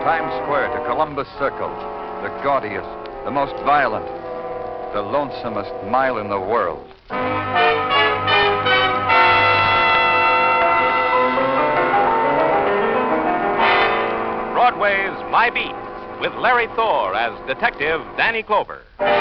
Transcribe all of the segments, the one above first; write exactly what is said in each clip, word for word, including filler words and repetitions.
Times Square to Columbus Circle, the gaudiest, the most violent, the lonesomest mile in the world. Broadway's My Beat, with Larry Thor as Detective Danny Clover.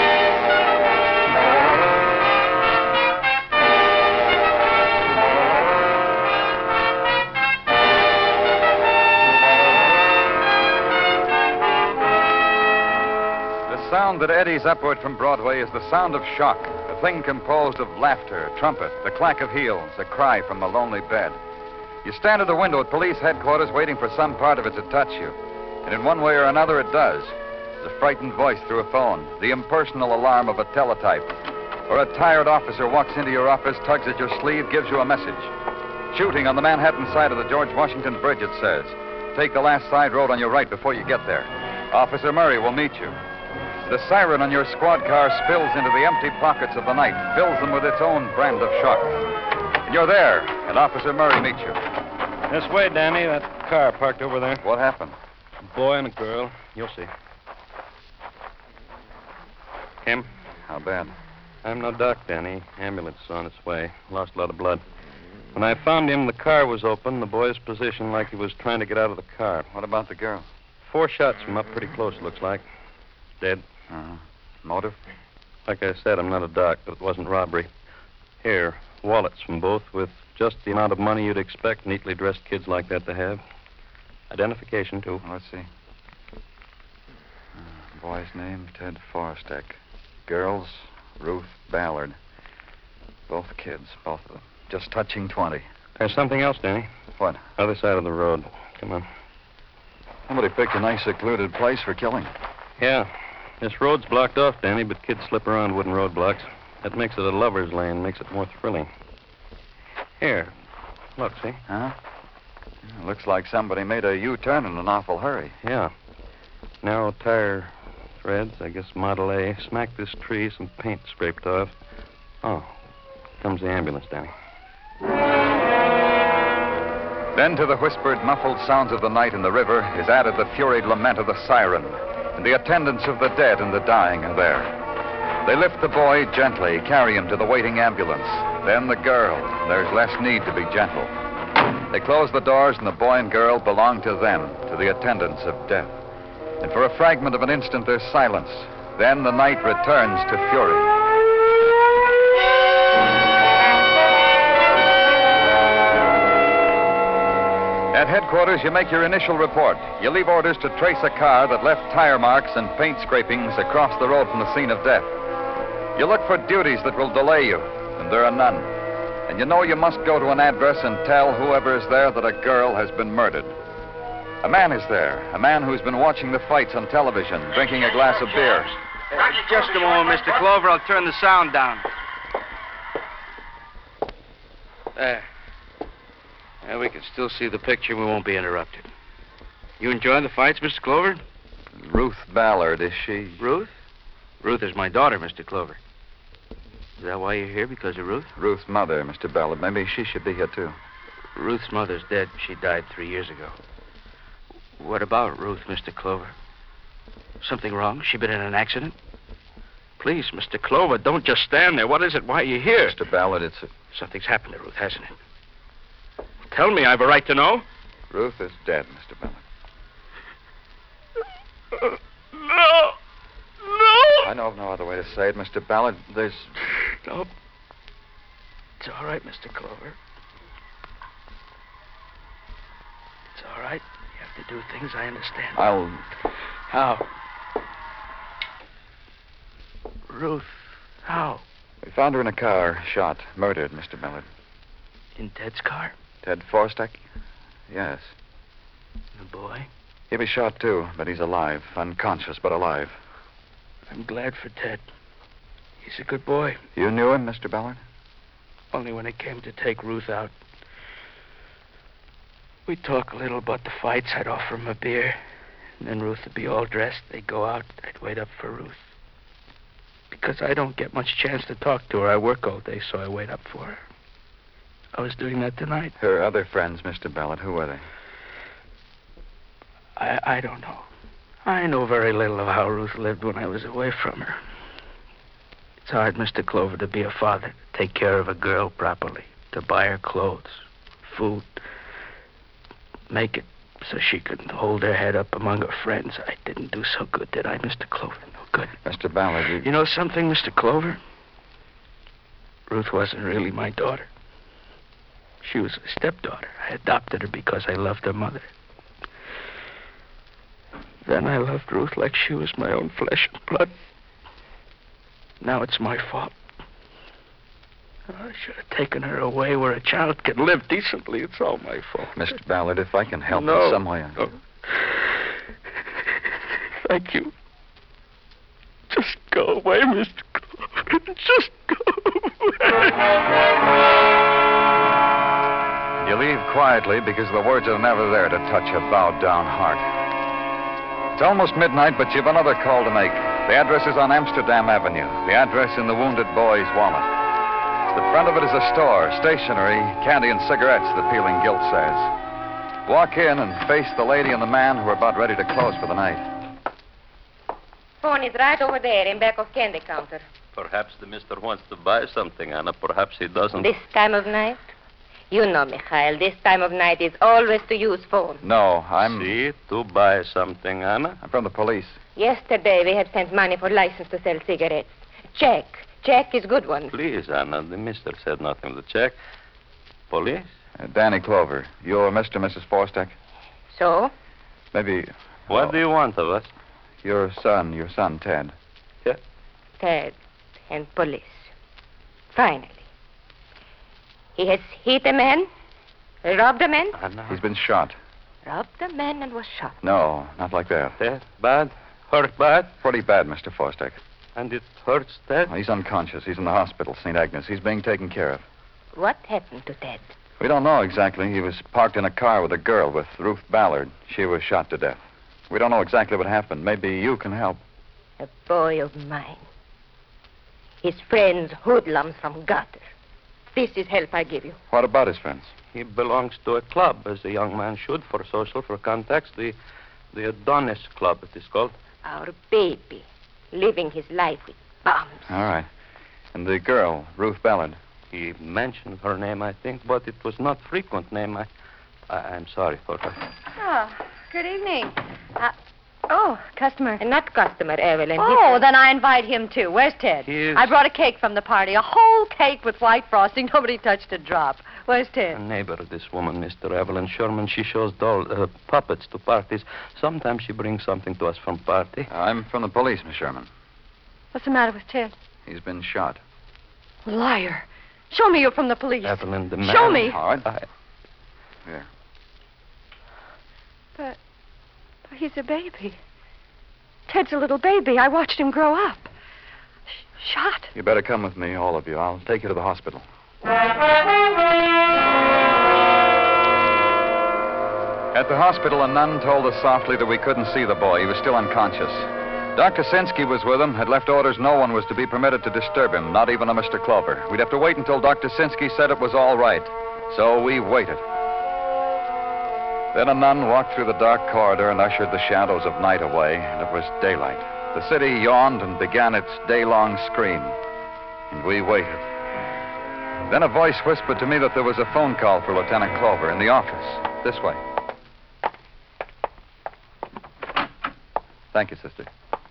The sound that eddies upward from Broadway is the sound of shock, a thing composed of laughter, trumpet, the clack of heels, a cry from a lonely bed. You stand at the window at police headquarters waiting for some part of it to touch you. And in one way or another it does. The frightened voice through a phone, the impersonal alarm of a teletype, or a tired officer walks into your office, tugs at your sleeve, gives you a message. Shooting on the Manhattan side of the George Washington Bridge, it says. Take the last side road on your right before you get there. Officer Murray will meet you. The siren on your squad car spills into the empty pockets of the night, fills them with its own brand of shock. And you're there, and Officer Murray meets you. This way, Danny. That car parked over there. What happened? A boy and a girl. You'll see. Kim? How bad? I'm no doc, Danny. Ambulance is on its way. Lost a lot of blood. When I found him, the car was open. The boy's position like he was trying to get out of the car. What about the girl? Four shots from up pretty close, looks like. Dead. Uh-huh. Motive? Like I said, I'm not a doc, but it wasn't robbery. Here, wallets from both with just the amount of money you'd expect neatly dressed kids like that to have. Identification, too. Let's see. Uh, boy's name, Ted Forstek. Girls, Ruth Ballard. Both kids, both of them. Just touching twenty. There's something else, Danny. What? Other side of the road. Come on. Somebody picked a nice secluded place for killing. Yeah. This road's blocked off, Danny, but kids slip around wooden roadblocks. That makes it a lover's lane, makes it more thrilling. Here. Look, see? Huh? Yeah, looks like somebody made a U-turn in an awful hurry. Yeah. Narrow tire threads, I guess Model A. Smacked this tree, some paint scraped off. Oh, comes the ambulance, Danny. Then to the whispered, muffled sounds of the night in the river is added the furied lament of the siren, and the attendants of the dead and the dying are there. They lift the boy gently, carry him to the waiting ambulance. Then the girl. There's less need to be gentle. They close the doors, and the boy and girl belong to them, to the attendants of death. And for a fragment of an instant, there's silence. Then the night returns to fury. At headquarters, you make your initial report. You leave orders to trace a car that left tire marks and paint scrapings across the road from the scene of death. You look for duties that will delay you, and there are none. And you know you must go to an address and tell whoever is there that a girl has been murdered. A man is there, a man who's been watching the fights on television, drinking a glass of beer. Uh, just a moment, Mister Clover. I'll turn the sound down. There. Yeah, we can still see the picture. We won't be interrupted. You enjoy the fights, Mister Clover? Ruth Ballard, is she? Ruth? Ruth is my daughter, Mister Clover. Is that why you're here, because of Ruth? Ruth's mother, Mister Ballard. Maybe she should be here, too. Ruth's mother's dead. She died three years ago. What about Ruth, Mister Clover? Something wrong? She been in an accident? Please, Mister Clover, don't just stand there. What is it? Why are you here? Mister Ballard, it's a... Something's happened to Ruth, hasn't it? Tell me. I have a right to know. Ruth is dead, Mister Ballard. Uh, no. No. I know of no other way to say it, Mister Ballard. There's... No. It's all right, Mister Clover. It's all right. You have to do things I understand. I'll... How? Ruth, how? We found her in a car, shot, murdered, Mister Ballard. In Ted's car? Ted Forstek? Yes. The boy? He'll be shot, too, but he's alive. Unconscious, but alive. I'm glad for Ted. He's a good boy. You knew him, Mister Ballard? Only when it came to take Ruth out. We'd talk a little about the fights. I'd offer him a beer. And then Ruth would be all dressed. They'd go out. I'd wait up for Ruth. Because I don't get much chance to talk to her. I work all day, so I wait up for her. I was doing that tonight. Her other friends, Mister Ballard, who were they? I, I don't know. I know very little of how Ruth lived when I was away from her. It's hard, Mister Clover, to be a father, to take care of a girl properly, to buy her clothes, food, make it so she could hold her head up among her friends. I didn't do so good, did I, Mister Clover? No good. Mister Ballard, you... You know something, Mister Clover? Ruth wasn't really my daughter. She was a stepdaughter. I adopted her because I loved her mother. Then I loved Ruth like she was my own flesh and blood. Now it's my fault. I should have taken her away where a child can live decently. It's all my fault. Mister Ballard, if I can help no, in some way... No. Thank you. Just go away, Mister Clover. Just go away. You leave quietly because the words are never there to touch a bowed-down heart. It's almost midnight, but you've another call to make. The address is on Amsterdam Avenue. The address in the wounded boy's wallet. The front of it is a store, stationery, candy and cigarettes, the peeling gilt says. Walk in and face the lady and the man who are about ready to close for the night. Phone is right over there in back of candy counter. Perhaps the mister wants to buy something, Anna. Perhaps he doesn't. This time of night? You know, Mikhail, this time of night is always to use phone. No, I'm... See, to buy something, Anna. I'm from the police. Yesterday we had sent money for license to sell cigarettes. Check. Check is good one. Please, Anna, the mister said nothing of the check. Police? Uh, Danny Clover. You're Mister and Missus Forstek? So? Maybe... What oh, do you want of us? Your son, your son, Ted. Yeah. Ted and police. Finally. He has hit a man, robbed a man, Anna. He's been shot. robbed a man and was shot. No, not like that. Ted, bad? Hurt bad? Pretty bad, Mister Forstek. And it hurts, Ted? He's unconscious. He's in the hospital, Saint Agnes. He's being taken care of. What happened to Ted? We don't know exactly. He was parked in a car with a girl, with Ruth Ballard. She was shot to death. We don't know exactly what happened. Maybe you can help. A boy of mine. His friends hoodlums from gutter. This is help I give you. What about his friends? He belongs to a club, as a young man should, for social, for contacts. The, the Adonis Club, it is called. Our baby. Living his life with bombs. All right. And the girl, Ruth Ballard. He mentioned her name, I think, but it was not frequent name. I, I, I'm sorry for her. Oh, good evening. Uh, oh, customer. And not customer, Evelyn. Oh, He's- then I invite him too. Where's Ted? He is- I brought a cake from the party. A whole cake with white frosting. Nobody touched a drop. Where's A Ted? neighbor of this woman, Mister Evelyn Sherman. She shows doll, uh, puppets to parties. Sometimes she brings something to us from party. I'm from the police, Miss Sherman. What's the matter with Ted? He's been shot. Liar. Show me you're from the police. Evelyn, the man... Show me. All right. I, Here. But, but he's a baby. Ted's a little baby. I watched him grow up. Sh- shot. You better come with me, all of you. I'll take you to the hospital. At the hospital, a nun told us softly that we couldn't see the boy. He was still unconscious. Doctor Sinsky was with him, had left orders no one was to be permitted to disturb him, not even a Mister Clover. We'd have to wait until Doctor Sinsky said it was all right. So we waited. Then a nun walked through the dark corridor and ushered the shadows of night away, and it was daylight. The city yawned and began its day-long scream. And we waited. Then a voice whispered to me that there was a phone call for Lieutenant Clover in the office. This way. Thank you, sister.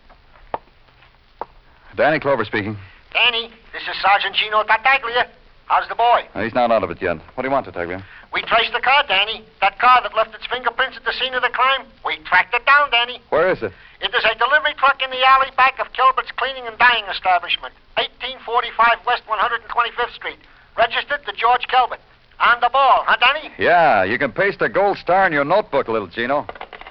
Danny Clover speaking. Danny, this is Sergeant Gino Tartaglia. How's the boy? Uh, he's not out of it yet. What do you want, Tartaglia? We traced the car, Danny. That car that left its fingerprints at the scene of the crime. We tracked it down, Danny. Where is it? It is a delivery truck in the alley back of Kilbert's Cleaning and Dyeing Establishment, eighteen forty-five West one hundred twenty-fifth Street. Registered to George Kilbert. On the ball, huh, Danny? Yeah, you can paste a gold star in your notebook, little Gino.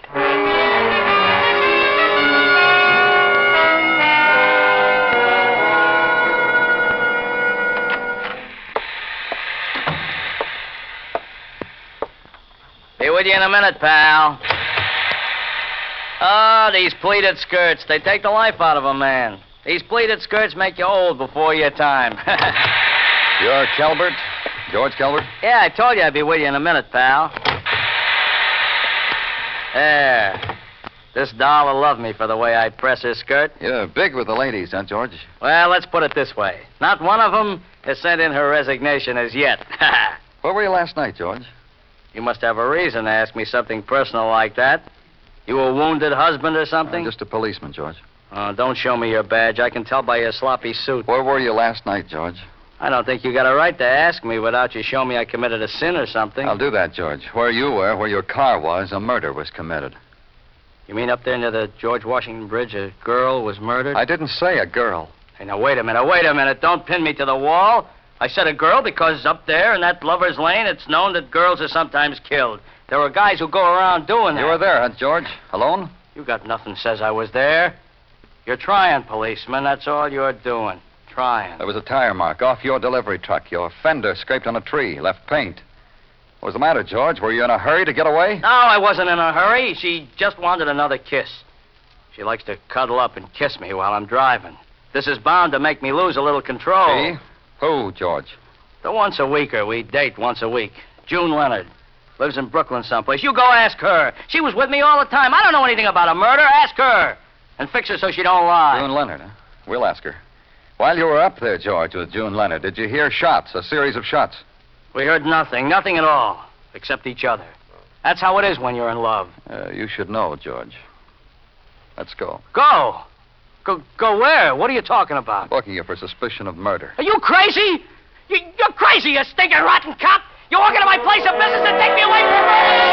Be with you in a minute, pal. Oh, these pleated skirts. They take the life out of a man. These pleated skirts make you old before your time. You're Calvert? George Calvert? Yeah, I told you I'd be with you in a minute, pal. There. This doll will love me for the way I press her skirt. You're big with the ladies, huh, George? Well, let's put it this way. Not one of them has sent in her resignation as yet. Where were you last night, George? You must have a reason to ask me something personal like that. You a wounded husband or something? I'm just a policeman, George. Oh, don't show me your badge. I can tell by your sloppy suit. Where were you last night, George? I don't think you got a right to ask me without you show me I committed a sin or something. I'll do that, George. Where you were, where your car was, a murder was committed. You mean up there near the George Washington Bridge, a girl was murdered? I didn't say a girl. Hey, now, wait a minute, wait a minute. Don't pin me to the wall. I said a girl because up there in that lover's lane, it's known that girls are sometimes killed. There are guys who go around doing that. You were there, huh, George? Alone? You got nothing says I was there. You're trying, policeman. That's all you're doing. Trying. There was a tire mark off your delivery truck. Your fender scraped on a tree, left paint. What was the matter, George? Were you in a hurry to get away? No, I wasn't in a hurry. She just wanted another kiss. She likes to cuddle up and kiss me while I'm driving. This is bound to make me lose a little control. See? Who, George? The once a weeker. We date once a week. June Leonard. Lives in Brooklyn someplace. You go ask her. She was with me all the time. I don't know anything about a murder. Ask her. And fix her so she don't lie. June Leonard, huh? We'll ask her. While you were up there, George, with June Leonard, did you hear shots, a series of shots? We heard nothing. Nothing at all. Except each other. That's how it is when you're in love. Uh, you should know, George. Let's go. Go? Go go where? What are you talking about? Booking you for suspicion of murder. Are you crazy? You, you're crazy, you stinking rotten cop! You walk into my place of business and take me away from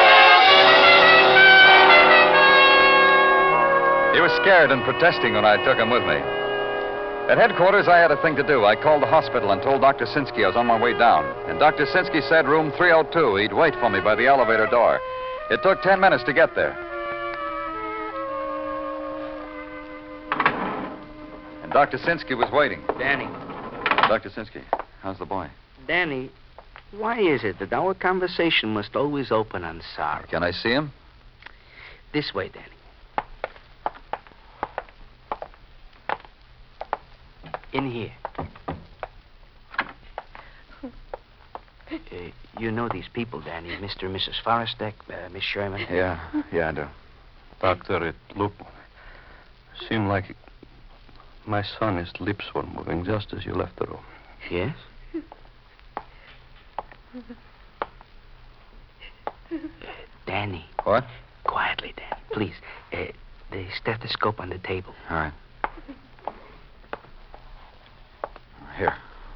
me! He was scared and protesting when I took him with me. At headquarters, I had a thing to do. I called the hospital and told Doctor Sinsky I was on my way down. And Doctor Sinsky said room three oh two. He'd wait for me by the elevator door. It took ten minutes to get there. And Doctor Sinsky was waiting. Danny. Doctor Sinsky, how's the boy? Danny, why is it that our conversation must always open on sorrow? Can I see him? This way, Danny. In here. Uh, you know these people, Danny. Mister and Missus Forrestek, uh, Miss Sherman. Yeah, yeah, I do. Doctor, it looked... seemed like my son, his lips were moving just as you left the room. Yes? Uh, Danny. What? Quietly, Danny, please. Uh, the stethoscope on the table. All right. Here.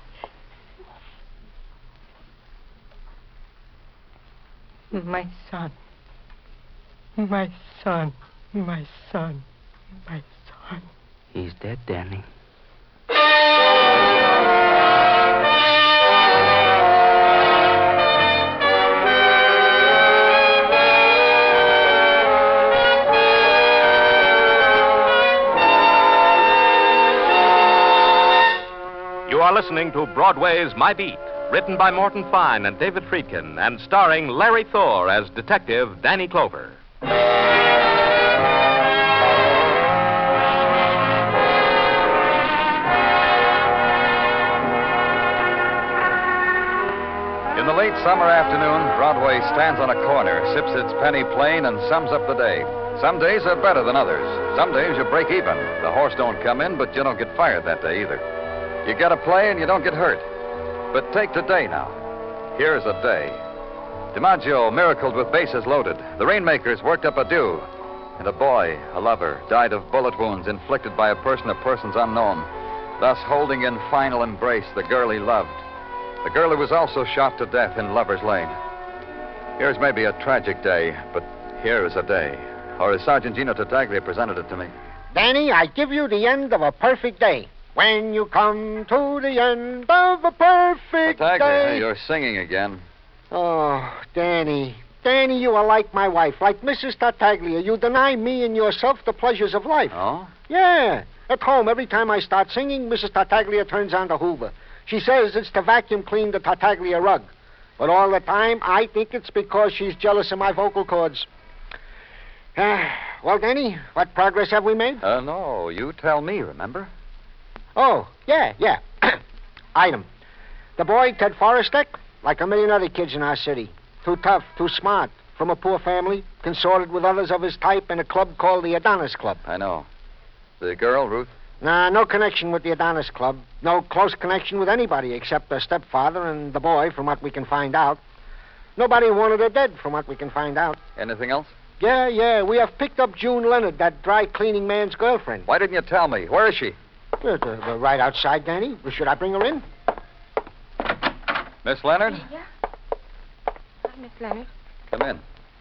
My son. My son. My son. My son. He's dead, Danny. You are listening to Broadway's My Beat, written by Morton Fine and David Friedkin, and starring Larry Thor as Detective Danny Clover. In the late summer afternoon, Broadway stands on a corner, sips its penny plain, and sums up the day. Some days are better than others. Some days you break even. The horse don't come in, but you don't get fired that day either. You get a play and you don't get hurt. But take today now. Here's a day. DiMaggio miracled with bases loaded. The Rainmakers worked up a due. And a boy, a lover, died of bullet wounds inflicted by a person or persons unknown, thus holding in final embrace the girl he loved. The girl who was also shot to death in Lover's Lane. Here's maybe a tragic day, but here is a day. Or as Sergeant Gino Tartaglia presented it to me. Danny, I give you the end of a perfect day. When you come to the end of a perfect Tartaglia, day. you're singing again. Oh, Danny. Danny, you are like my wife, like Missus Tartaglia. You deny me and yourself the pleasures of life. Oh? Yeah. At home, every time I start singing, Missus Tartaglia turns on the Hoover. She says it's to vacuum clean the Tartaglia rug. But all the time, I think it's because she's jealous of my vocal cords. Uh, well, Danny, what progress have we made? Uh, no, you tell me, remember? Oh, yeah, yeah. Item. The boy, Ted Forrestek, like a million other kids in our city. Too tough, too smart, from a poor family, consorted with others of his type in a club called the Adonis Club. I know. The girl, Ruth? Nah, no connection with the Adonis Club. No close connection with anybody except her stepfather and the boy, from what we can find out. Nobody wanted her dead, from what we can find out. Anything else? Yeah, yeah. We have picked up June Leonard, that dry cleaning man's girlfriend. Why didn't you tell me? Where is she? Uh, uh, uh, right outside, Danny. Should I bring her in? Miss Leonard? Yeah? Hi, Miss Leonard. Come in.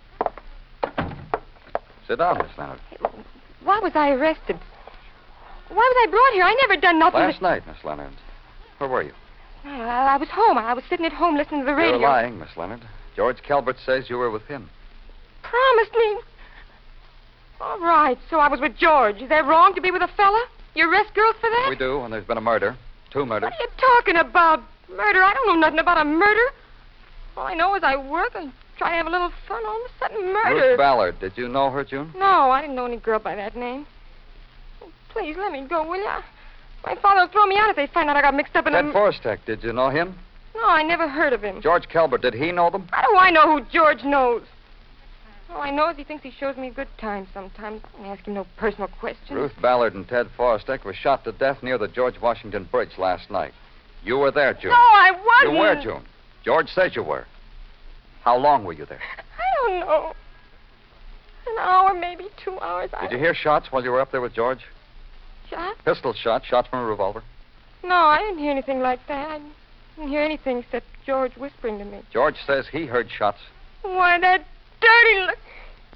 Sit down, Miss Leonard. Why was I arrested? Why was I brought here? I never done nothing. Last but... night, Miss Leonard. Where were you? I, I was home. I was sitting at home listening to the radio. You're lying, Miss Leonard. George Calvert says you were with him. Promised me. All right, so I was with George. Is that wrong to be with a fella? You arrest girls for that? We do, and there's been a murder. Two murders. What are you talking about? Murder? I don't know nothing about a murder. All I know is I work and try to have a little fun. All of a sudden, murder. Ruth Ballard. Did you know her, June? No, I didn't know any girl by that name. Oh, please, let me go, will ya? My father will throw me out if they find out I got mixed up in Ted a... Forstek. Did you know him? No, I never heard of him. George Calvert. Did he know them? How do I know who George knows? All I know is he thinks he shows me a good time sometimes. I don't ask him no personal questions. Ruth Ballard and Ted Forstek were shot to death near the George Washington Bridge last night. You were there, June. No, I wasn't. You were, June. George says you were. How long were you there? I don't know. An hour, maybe two hours. I Did you hear shots while you were up there with George? Shot? Pistol shots, shots from a revolver. No, I didn't hear anything like that. I didn't hear anything except George whispering to me. George says he heard shots. Why, that dirty look.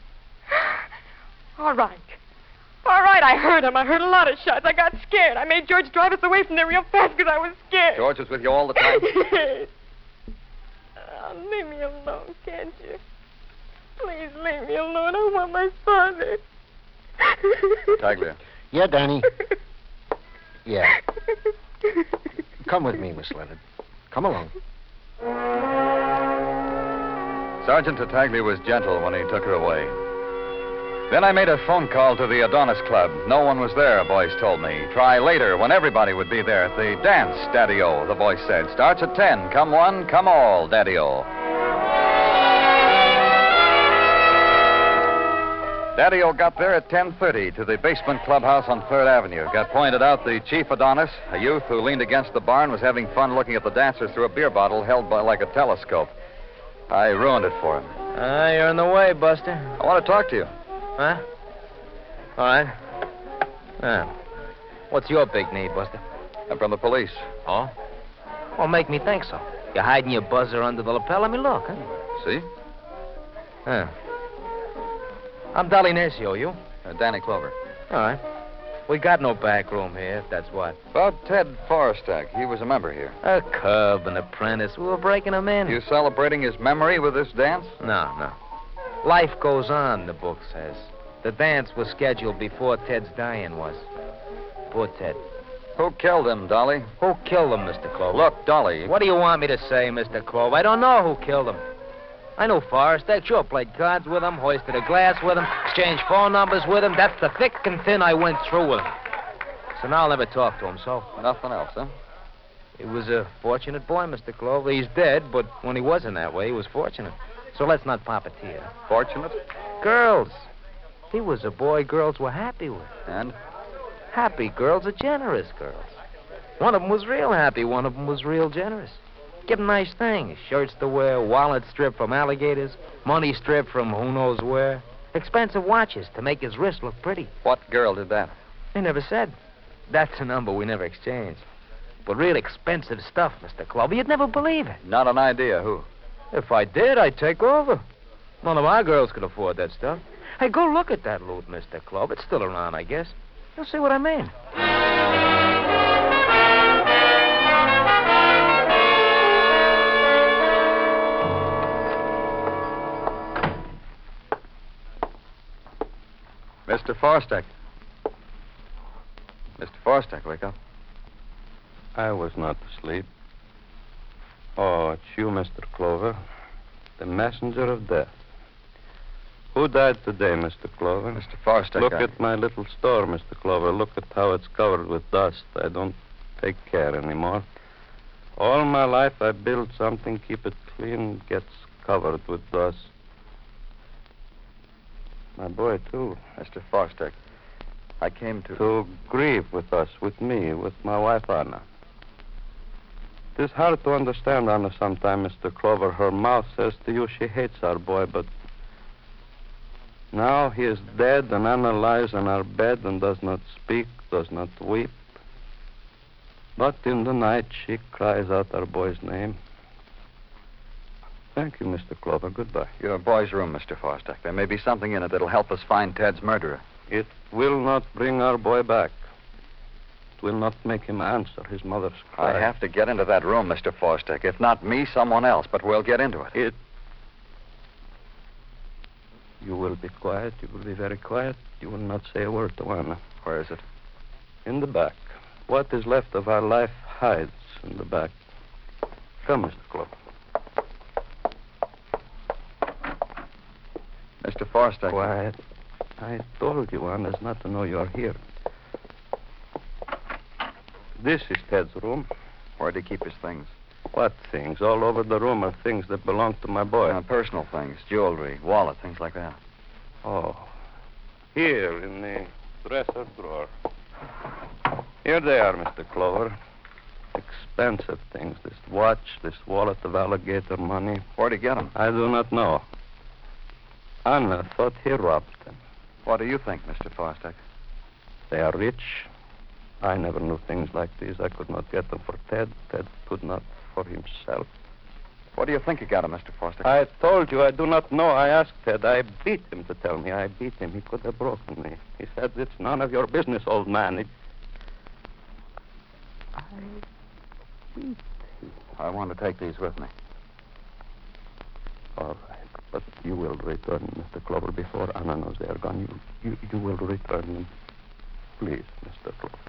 All right. All right, I heard him. I heard a lot of shots. I got scared. I made George drive us away from there real fast because I was scared. George was with you all the time? Oh, leave me alone, can't you? Please leave me alone. I want my father. Taglia. Yeah, Danny. Yeah. Come with me, Miss Leonard. Come along. Sergeant Tartaglia was gentle when he took her away. Then I made a phone call to the Adonis Club. No one was there, boys told me. Try later when everybody would be there at the dance, Daddy-O, the voice said. Starts at ten. Come one, come all, Daddy-O. Daddy-O got there at ten thirty to the basement clubhouse on third Avenue. Got pointed out the chief Adonis, a youth who leaned against the barn, was having fun looking at the dancers through a beer bottle held by like a telescope. I ruined it for him. Ah, uh, you're in the way, Buster. I want to talk to you. Huh? All right. Ah. What's your big need, Buster? I'm from the police. Oh? Well, make me think so. You're hiding your buzzer under the lapel? Let me look, huh? See? Huh. I'm Dolly Nersio, you? Uh, Danny Clover. All right. We got no back room here, if that's what. About Ted Forstek. He was a member here. A cub, an apprentice. We were breaking him in. You celebrating his memory with this dance? No, no. Life goes on, the book says. The dance was scheduled before Ted's dying was. Poor Ted. Who killed him, Dolly? Who killed him, Mister Clover? Look, Dolly. What do you want me to say, Mister Clover? I don't know who killed him. I knew Forstek. Sure, played cards with him, hoisted a glass with him, exchanged phone numbers with him. That's the thick and thin I went through with him. So now I'll never talk to him, so. Nothing else, huh? He was a fortunate boy, Mister Clover. He's dead, but when he wasn't that way, he was fortunate. So let's not pop a tear. Fortunate? Girls. He was a boy girls were happy with. And? Happy girls are generous girls. One of them was real happy. One of them was real generous. Give him nice things. Shirts to wear, wallet stripped from alligators, money stripped from who knows where, expensive watches to make his wrist look pretty. What girl did that? He never said. That's a number we never exchanged. But real expensive stuff, Mister Clover. You'd never believe it. Not an idea. Who? If I did, I'd take over. None of our girls could afford that stuff. Hey, go look at that loot, Mister Clover. It's still around, I guess. You'll see what I mean. Mister Forstek. Mister Forstek, wake up. I was not asleep. Oh, it's you, Mister Clover. The messenger of death. Who died today, Mister Clover? Mister Forstek. Look I... at my little store, Mister Clover. Look at how it's covered with dust. I don't take care anymore. All my life I build something, keep it clean, gets covered with dust. My boy, too. Mister Fosdick, I came to... To grieve with us, with me, with my wife, Anna. It is hard to understand Anna sometimes, Mister Clover. Her mouth says to you she hates our boy, but now he is dead, and Anna lies on our bed and does not speak, does not weep. But in the night she cries out our boy's name. Thank you, Mister Clover. Goodbye. Your boy's room, Mister Fosdick. There may be something in it that'll help us find Ted's murderer. It will not bring our boy back. It will not make him answer his mother's cry. I have to get into that room, Mister Fosdick. If not me, someone else, but we'll get into it. It... You will be quiet. You will be very quiet. You will not say a word to Anna. Where is it? In the back. What is left of our life hides in the back. Come, Mister Clover. Mister Fosdick. Quiet. I told you, Anna's not to know you are here. This is Ted's room. Where'd he keep his things? What things? All over the room are things that belong to my boy. Uh, personal things, jewelry, wallet, things like that. Oh. Here in the dresser drawer. Here they are, Mister Clover. Expensive things. This watch, this wallet of alligator money. Where'd he get them? I do not know. Anna thought he robbed them. What do you think, Mister Fosdick? They are rich. I never knew things like these. I could not get them for Ted. Ted could not for himself. What do you think you got him, Mister Fosdick? I told you I do not know. I asked Ted. I beat him to tell me. I beat him. He could have broken me. He said, it's none of your business, old man. It... I beat you. I want to take these with me. All right. But you will return, Mister Clover, before Anna knows they are gone. You, you, you will return them. Please, Mister Clover.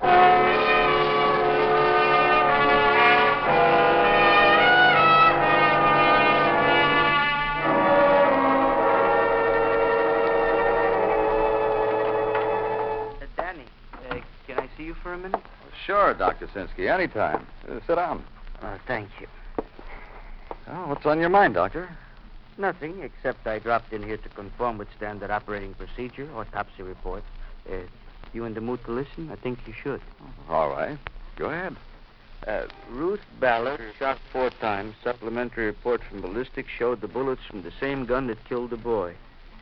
Uh, Danny, uh, can I see you for a minute? Sure, Doctor Sinsky, anytime. Uh, sit down. Uh, thank you. Oh, what's on your mind, Doctor? Nothing, except I dropped in here to conform with standard operating procedure, autopsy report. Uh, you in the mood to listen? I think you should. All right. Go ahead. Uh, Ruth Ballard shot four times. Supplementary report from ballistics showed the bullets from the same gun that killed the boy.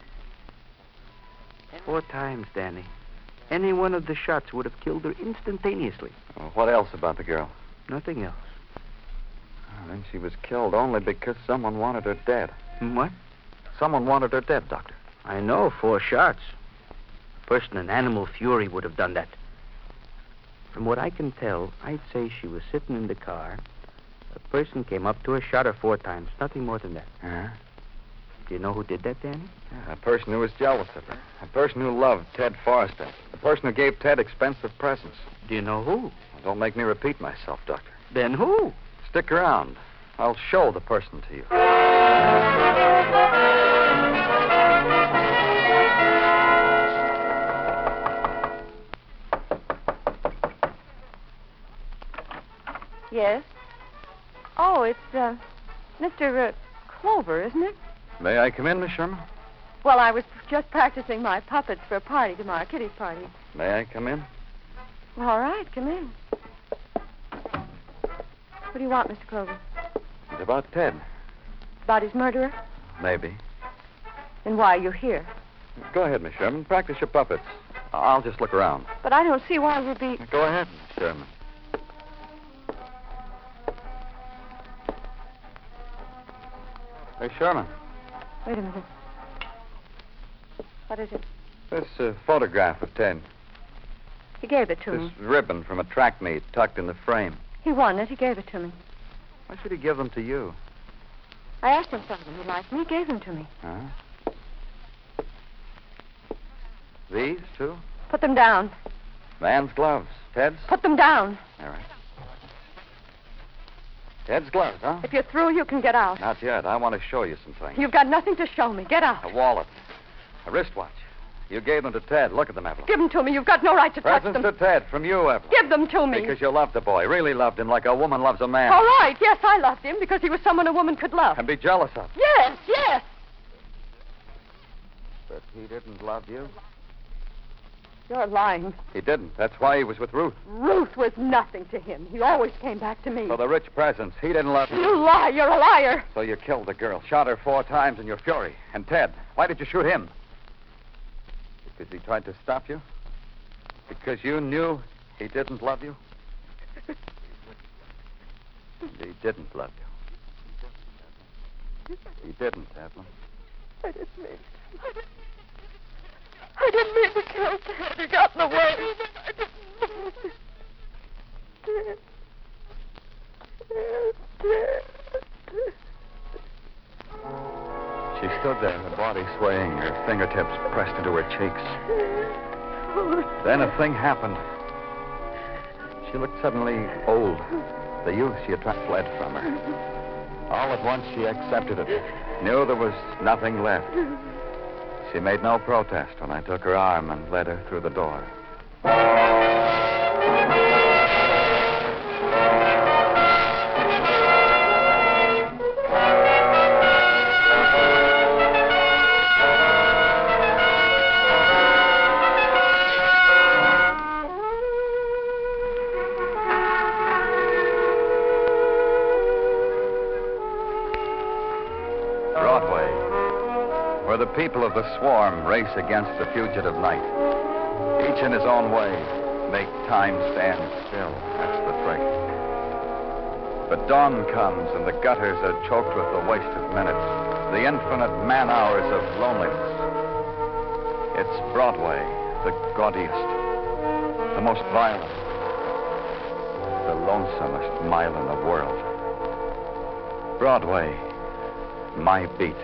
Four times, Danny. Any one of the shots would have killed her instantaneously. Well, what else about the girl? Nothing else. Oh, then she was killed only because someone wanted her dead. What? Someone wanted her dead, Doctor. I know, four shots. A person in animal fury would have done that. From what I can tell, I'd say she was sitting in the car. A person came up to her, shot her four times. Nothing more than that. Uh-huh. Do you know who did that, Danny? Yeah, a person who was jealous of her. A person who loved Ted Forrester. A person who gave Ted expensive presents. Do you know who? Well, don't make me repeat myself, Doctor. Then who? Stick around. I'll show the person to you. Yes? Oh, it's, uh, Mister Uh, Clover, isn't it? May I come in, Miss Sherman? Well, I was just practicing my puppets for a party tomorrow, Kitty's party. May I come in? Well, all right, come in. What do you want, Mister Clover? It's about Ted. About his murderer? Maybe. Then why are you here? Go ahead, Miss Sherman. Practice your puppets. I'll just look around. But I don't see why we'll be... Go ahead, Miss Sherman. Hey, Sherman. Wait a minute. What is it? This uh, photograph of Ted. He gave it to This me. ribbon from a track meet tucked in the frame. He won it. He gave it to me. Why should he give them to you? I asked him something he liked me. He gave them to me. Huh? These, too? Put them down. Man's gloves. Ted's? Put them down. All right. Ted's gloves, huh? If you're through, you can get out. Not yet. I want to show you some things. You've got nothing to show me. Get out. A wallet. A wristwatch. You gave them to Ted. Look at them, Evelyn. Give them to me. You've got no right to touch Presents them. to Ted from you, Evelyn. Give them to me. Because you loved the boy. Really loved him like a woman loves a man. All right. Yes, I loved him because he was someone a woman could love. And be jealous of. Yes, yes. That he didn't love you? You're lying. He didn't. That's why he was with Ruth. Ruth was nothing to him. He always came back to me. For the rich presents. He didn't love you. You lie. You're a liar. So you killed the girl, shot her four times in your fury. And Ted, why did you shoot him? Because he tried to stop you? Because you knew he didn't love you? He didn't love you. He didn't, Evelyn. I didn't mean to. I didn't mean to kill Ted. He got in the way. I didn't mean to. Ted. Ted. Ted. She stood there, her body swaying, her fingertips pressed into her cheeks. Then a thing happened. She looked suddenly old. The youth she had tried fled from her. All at once she accepted it, knew there was nothing left. She made no protest when I took her arm and led her through the door. The people of the swarm race against the fugitive night. Each in his own way, make time stand still. That's the trick. But dawn comes and the gutters are choked with the wasted minutes, the infinite man-hours of loneliness. It's Broadway, the gaudiest, the most violent, the lonesomest mile in the world. Broadway, my beat.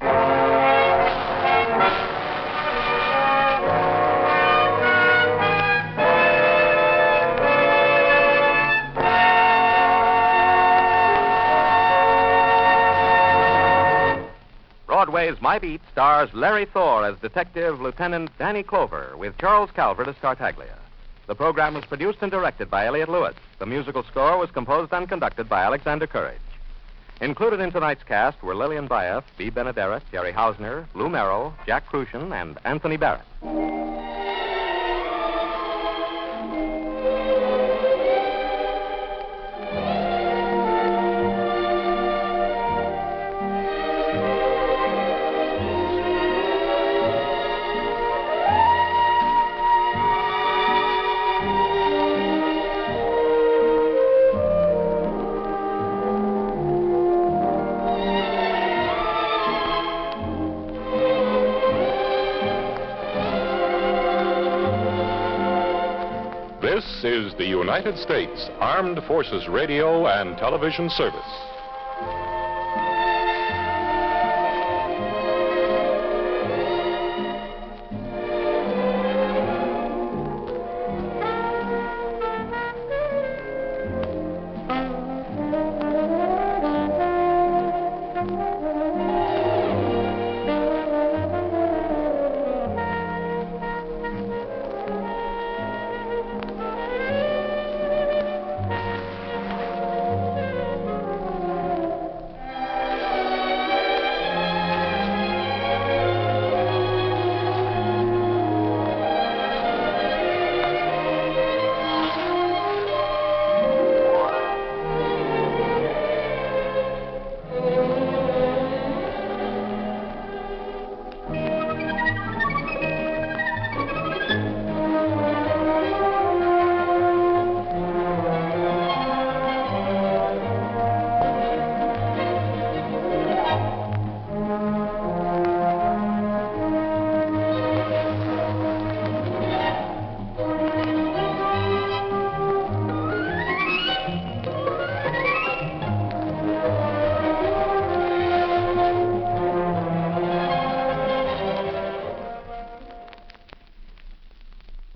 Broadway's My Beat stars Larry Thor as Detective Lieutenant Danny Clover with Charles Calvert as Tartaglia. The program was produced and directed by Elliott Lewis. The musical score was composed and conducted by Alexander Courage. Included in tonight's cast were Lillian Buyeff, Bea Benaderet, Jerry Hausner, Lou Merrill, Jack Crucian, and Anthony Barrett. This is the United States Armed Forces Radio and Television Service.